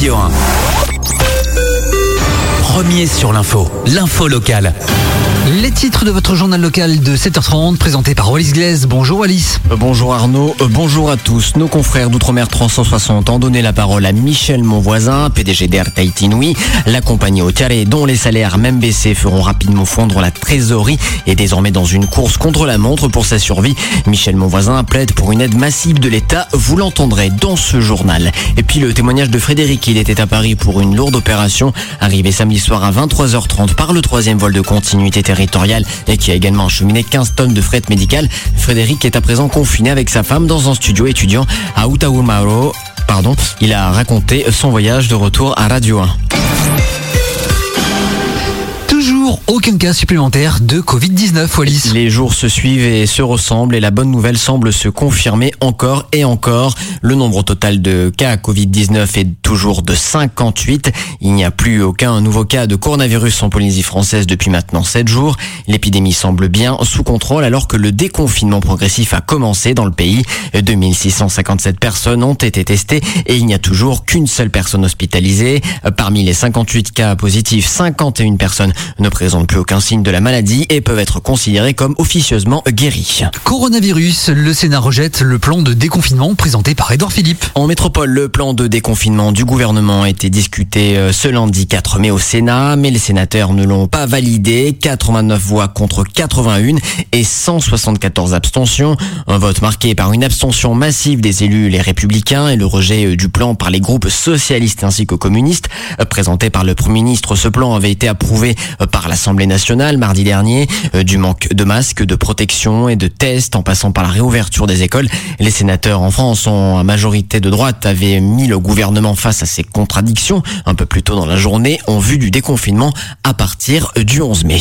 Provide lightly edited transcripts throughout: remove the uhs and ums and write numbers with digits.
Radio 1. Premier sur l'info locale. Les titres de votre journal local de 7h30 présenté par Wallis Glaise. Bonjour Wallis. Bonjour Arnaud, bonjour à tous. Nos confrères d'Outre-mer 360 ont donné la parole à Michel Monvoisin, PDG d'Air Tahiti Nui. La compagnie au Tiare, dont les salaires même baissés feront rapidement fondre la trésorerie, est désormais dans une course contre la montre pour sa survie. Michel Monvoisin plaide pour une aide massive de l'État. Vous l'entendrez dans ce journal. Et puis le témoignage de Frédéric, il était à Paris pour une lourde opération. Arrivé samedi soir à 23h30 par le 3e vol de continuité territoriale et qui a également acheminé 15 tonnes de fret médical. Frédéric est à présent confiné avec sa femme dans un studio étudiant à Outaouamaro. Il a raconté son voyage de retour à Radio 1. Toujours aucun cas supplémentaire de Covid-19, Wallis. Les jours se suivent et se ressemblent et la bonne nouvelle semble se confirmer encore et encore. Le nombre total de cas Covid-19 est toujours de 58. Il n'y a plus aucun nouveau cas de coronavirus en Polynésie française depuis maintenant 7 jours. L'épidémie semble bien sous contrôle alors que le déconfinement progressif a commencé dans le pays. 2657 personnes ont été testées et il n'y a toujours qu'une seule personne hospitalisée. Parmi les 58 cas positifs, 51 personnes ne présentent plus aucun signe de la maladie et peuvent être considérées comme officieusement guéries. Coronavirus, le Sénat rejette le plan de déconfinement présenté par Édouard Philippe. En métropole, le plan de déconfinement du gouvernement a été discuté ce lundi 4 mai au Sénat, mais les sénateurs ne l'ont pas validé. 89 voix contre 81 et 174 abstentions. Un vote marqué par une abstention massive des élus les Républicains et le rejet du plan par les groupes socialistes ainsi que communistes. Présenté par le Premier ministre, ce plan avait été approuvé par l'Assemblée nationale mardi dernier. Du manque de masques, de protection et de tests en passant par la réouverture des écoles, les sénateurs en France, en majorité de droite, avaient mis le gouvernement face à ces contradictions un peu plus tôt dans la journée en vue du déconfinement à partir du 11 mai.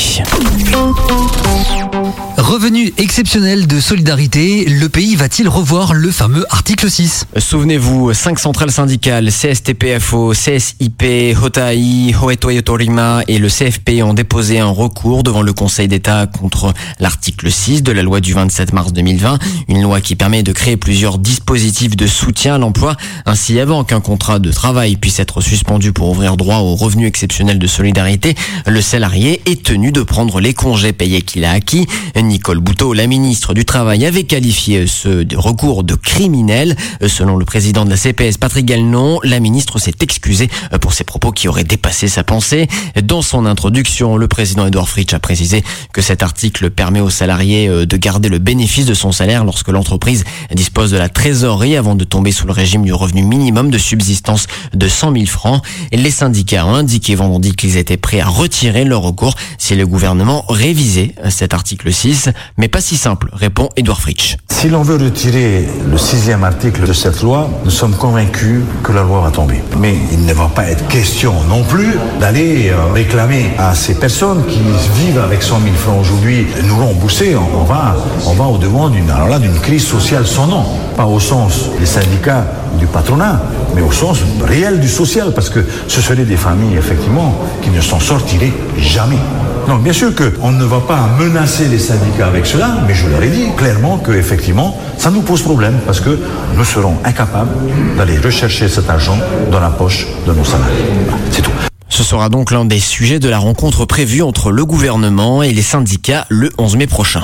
Revenu exceptionnel de solidarité, le pays va-t-il revoir le fameux article 6 ? Souvenez-vous, 5 centrales syndicales, CSTPFO, CSIP, HOTAI, Hoetoyotorima et le CFP ont déposé un recours devant le Conseil d'État contre l'article 6 de la loi du 27 mars 2020, une loi qui permet de créer plusieurs dispositifs de soutien à l'emploi. Ainsi, avant qu'un contrat de travail puisse être suspendu pour ouvrir droit au revenu exceptionnel de solidarité, le salarié est tenu de prendre les congés payés qu'il a acquis. Nicole Boutot, la ministre du Travail, avait qualifié ce recours de criminel. Selon le président de la CPS, Patrick Gagnon, la ministre s'est excusée pour ses propos qui auraient dépassé sa pensée. Dans son introduction, le président Édouard Fritsch a précisé que cet article permet aux salariés de garder le bénéfice de son salaire lorsque l'entreprise dispose de la trésorerie avant de tomber sous le régime du revenu minimum de subsistance de 100 000 francs. Les syndicats ont indiqué vendredi qu'ils étaient prêts à retirer leur recours si le gouvernement révisait cet article 6. Mais pas si simple, répond Édouard Fritsch. Si l'on veut retirer le 6e article de cette loi, nous sommes convaincus que la loi va tomber. Mais il ne va pas être question non plus d'aller réclamer à ces personnes qui vivent avec 100 000 francs aujourd'hui, nous rembourser. On va au-devant d'une crise sociale sans nom. Pas au sens des syndicats du patronat, mais au sens réel du social, parce que ce seraient des familles, effectivement, qui ne s'en sortiraient jamais. Non, bien sûr qu'on ne va pas menacer les syndicats avec cela, mais je leur ai dit clairement qu'effectivement, ça nous pose problème parce que nous serons incapables d'aller rechercher cet argent dans la poche de nos salariés. C'est tout. Ce sera donc l'un des sujets de la rencontre prévue entre le gouvernement et les syndicats le 11 mai prochain.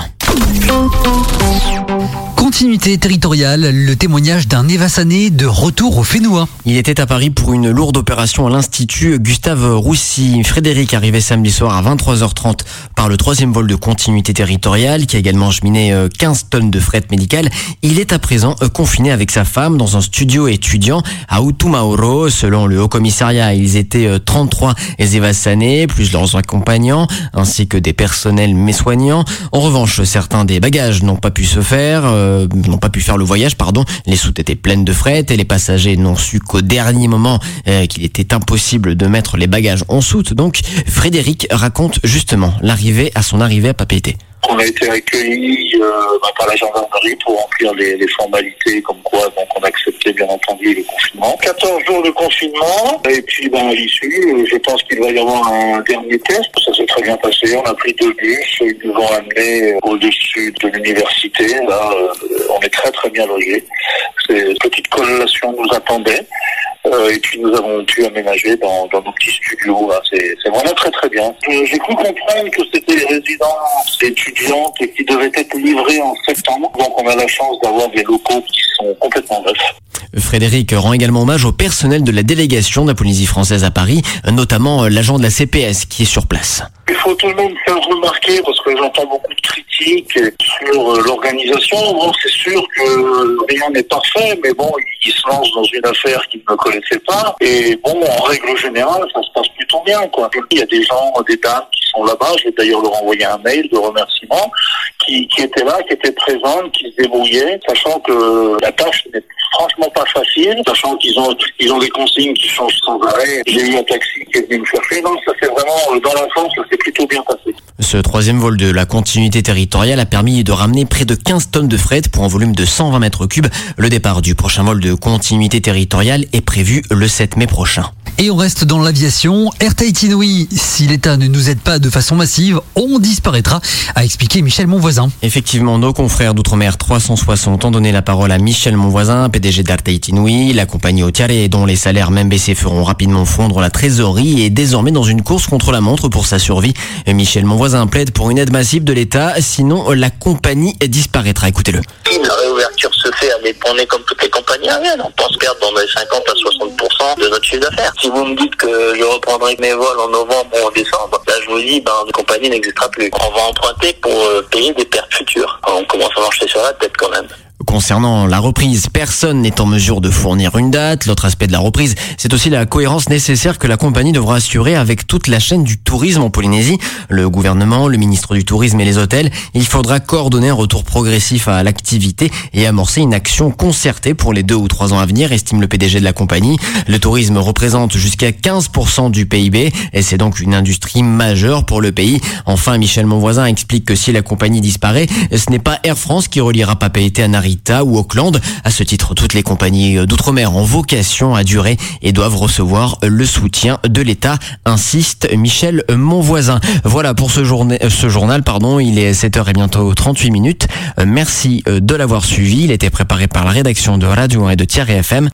Continuité territoriale, le témoignage d'un évassané de retour au Fénois. Il était à Paris pour une lourde opération à l'Institut Gustave Roussy. Frédéric arrivait samedi soir à 23h30 par le 3e vol de continuité territoriale qui a également acheminé 15 tonnes de fret médical. Il est à présent confiné avec sa femme dans un studio étudiant à Outaouamaro. Selon le Haut-Commissariat, ils étaient 33 évassanés, plus leurs accompagnants, ainsi que des personnels soignants. En revanche, certains des bagages n'ont pas pu faire le voyage, Les soutes étaient pleines de fret et les passagers n'ont su qu'au dernier moment qu'il était impossible de mettre les bagages en soute. Donc, Frédéric raconte justement son arrivée à Papeete. On a été accueillis par la gendarmerie pour remplir les formalités, comme quoi donc on acceptait bien entendu le confinement. 14 jours de confinement, et puis à l'issue, je pense qu'il va y avoir un dernier test. Ça s'est très bien passé, on a pris 2 bus, ils nous ont amenés au-dessus de l'université. Là, on est très très bien logés. Une petite collation nous attendait. Et puis nous avons pu aménager dans nos petits studios. Là. C'est vraiment très très bien. J'ai cru comprendre que c'était les résidences étudiantes qui devaient être livrées en septembre. Donc on a la chance d'avoir des locaux qui sont complètement neufs. Frédéric rend également hommage au personnel de la délégation de la Polynésie française à Paris, notamment l'agent de la CPS qui est sur place. Il faut tout de même faire remarquer, parce que j'entends beaucoup de critiques sur l'organisation. Bon, c'est sûr que rien n'est parfait, mais bon, ils se lancent dans une affaire qu'ils ne connaissaient pas. Et bon, en règle générale, ça se passe plutôt bien, quoi. Il y a des gens, des dames qui sont là-bas. Je vais d'ailleurs leur envoyer un mail de remerciement, qui étaient là, qui étaient présentes, qui se débrouillaient, sachant que la tâche n'est franchement pas facile, sachant qu'ils ont des consignes qui changent sans arrêt. J'ai eu un taxi qui est venu me chercher. Donc ça c'est vraiment, dans l'ensemble, ça s'est plutôt bien passé. Ce troisième vol de la continuité territoriale a permis de ramener près de 15 tonnes de fret pour un volume de 120 mètres cubes. Le départ du prochain vol de continuité territoriale est prévu le 7 mai prochain. Et on reste dans l'aviation. Air Tahiti Nui, si l'État ne nous aide pas de façon massive, on disparaîtra, a expliqué Michel Monvoisin. Effectivement, nos confrères d'Outre-mer 360 ont donné la parole à Michel Monvoisin, PDG d'Air Tahiti Nui. La compagnie hôtelière dont les salaires même baissés feront rapidement fondre la trésorerie est désormais dans une course contre la montre pour sa survie. Michel Monvoisin plaide pour une aide massive de l'État, sinon la compagnie disparaîtra. Écoutez-le. La réouverture se fait, on est comme toutes les compagnies aériennes. On pense perdre dans les 50 à 60% de notre chiffre d'affaires. Si vous me dites que je reprendrai mes vols en novembre ou en décembre, là je vous dis, la compagnie n'existera plus. On va emprunter pour payer des pertes futures. On commence à marcher sur la tête quand même. Concernant la reprise, personne n'est en mesure de fournir une date. L'autre aspect de la reprise, c'est aussi la cohérence nécessaire que la compagnie devra assurer avec toute la chaîne du tourisme en Polynésie. Le gouvernement, le ministre du Tourisme et les hôtels, il faudra coordonner un retour progressif à l'activité et amorcer une action concertée pour les 2 ou 3 ans à venir, estime le PDG de la compagnie. Le tourisme représente jusqu'à 15% du PIB et c'est donc une industrie majeure pour le pays. Enfin, Michel Monvoisin explique que si la compagnie disparaît, ce n'est pas Air France qui reliera Papeete à Narita ou Auckland. À ce titre, toutes les compagnies d'outre-mer ont vocation à durer et doivent recevoir le soutien de l'État, insiste Michel Monvoisin. Voilà pour ce journal, il est 7h et bientôt 38 minutes. Merci de l'avoir suivi. Il était préparé par la rédaction de Radio 1 et de Thierry FM.